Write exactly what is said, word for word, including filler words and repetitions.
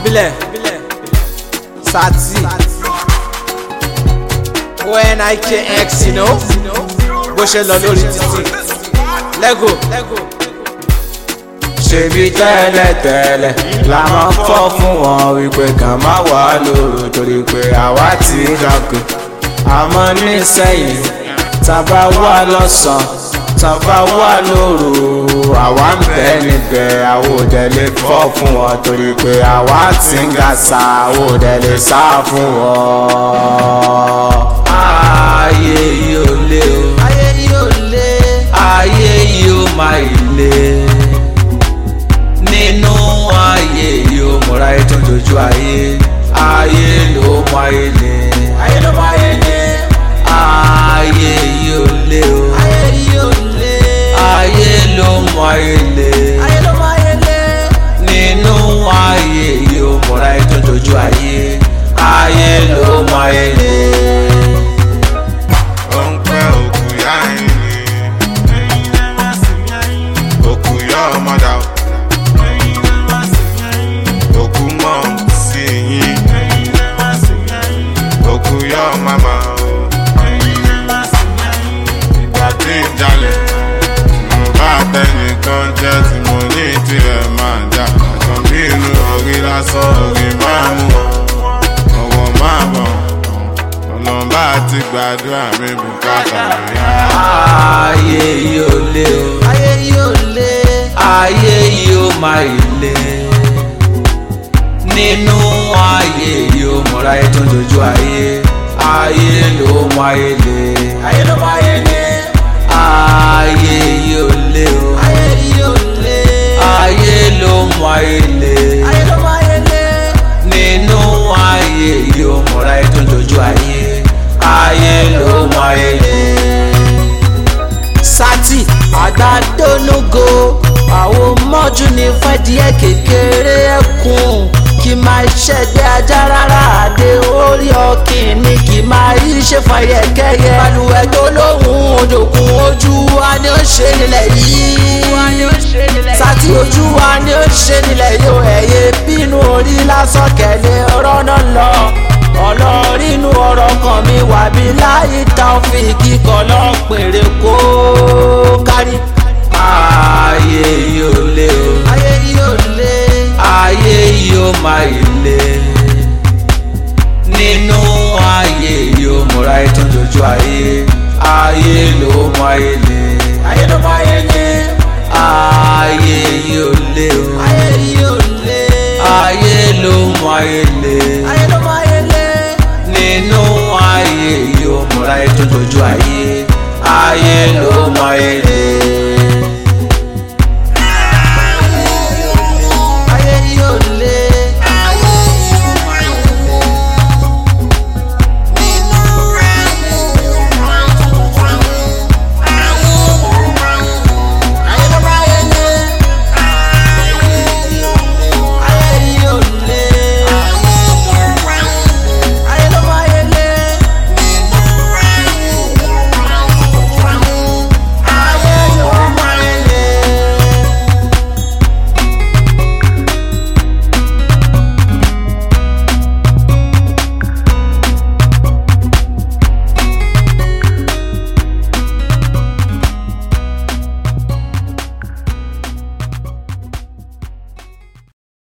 ìbílẹ̀ Sati O N I K X you know bó ṣe lọ lórí títì lego. ṣebí tẹ́lẹ̀tẹ́lẹ̀ la máa ń fọ́ fún wọn wípé kàn má wà lóru torí pé àwa ti gàgò. àmọ́ nísẹ̀yìn tábà wà lọ́sàn-án tábà wà lóru àwa ń bẹ níbẹ̀ àwọn òdẹ lè fọ́ fún wọn torí pé àwa ti ń gàṣà àwọn òdẹ lè sá fún wọn. ayé yìí ò lé o ayé yìí ò lé ayé yìí ò máa lé nínú ayé yìí ó múra ètò dojú ayé ayé ló mọ ayé lé ayé ló mọ ayé lé ayé yìí ò lé o ayé yìí ò lé ayé ló mọ ayé lé ayé ló mọ ayé lé nínú ayé yìí ó múra ètò dojú ayé ayé ló mọ ayé lé. ó ń pẹ́ òkú yá ẹ̀yìn òkú yá ọmọdà òkú mọ̀ sí yín òkú yá màmá ìgbà tí ń jalè mo bá tẹnìkan jẹ́ tí mo ní tirẹ̀ máa jà àtàn bí inú orí lásán orí máa mú ọwọ́ máa bọ̀ ọlọ́mbà ti gbàdúrà mi bùkátà lóyá. ayé yìí ò lé o ayé yìí ò lé ayé yìí ó máa lé nínú ayé yìí ó múra ètò dojú ayé ayé ló mọ ayé lé ayé ló mọ ayé lé ayé yìí ò lé o ayé yìí ò lé ayé ló mọ ayé lé ayé ló mọ ayé lé nínú ayé yìí ó múra ètò dojú ayé ayé ló mọ ayé lé. Sati àgbàdónúgo àwọn mọ́jú ní fẹ́díẹ̀ kékeré ẹkùn kì máa ṣẹ̀gbẹ́ ajá rárá àdé orí ọkìn ni kì máa yí ṣe fàyẹ̀kẹ́yẹ. balùwẹ̀ tó lóhùn òjòkun ojú wa ni ó ṣe nílẹ̀ yìí Sati ojú wa ni ó ṣe nílẹ̀ yìí ó ẹ̀yẹ bínú orí lásán kẹ̀lẹ́ ọ̀rọ̀ náà lọ ọlọ́rìnú ọ̀rọ̀ kan mi wà bí láyé Taofiki kọ́ lọ́pẹ̀rẹ̀ kó kárí. ayé yìí ò lé o ayé yìí ò lé ayé yìí ó máa lé nínú ayé yìí ó múra ètò dojú ayé ayé ló mọ ayé lé ayé ló mọ ayé lé ayé yìí ò lé o ayé yìí ò lé ayé ló mọ ayé lé ayé ló mọ ayé lé nínú ayé yìí ó múra ètò dojú ayé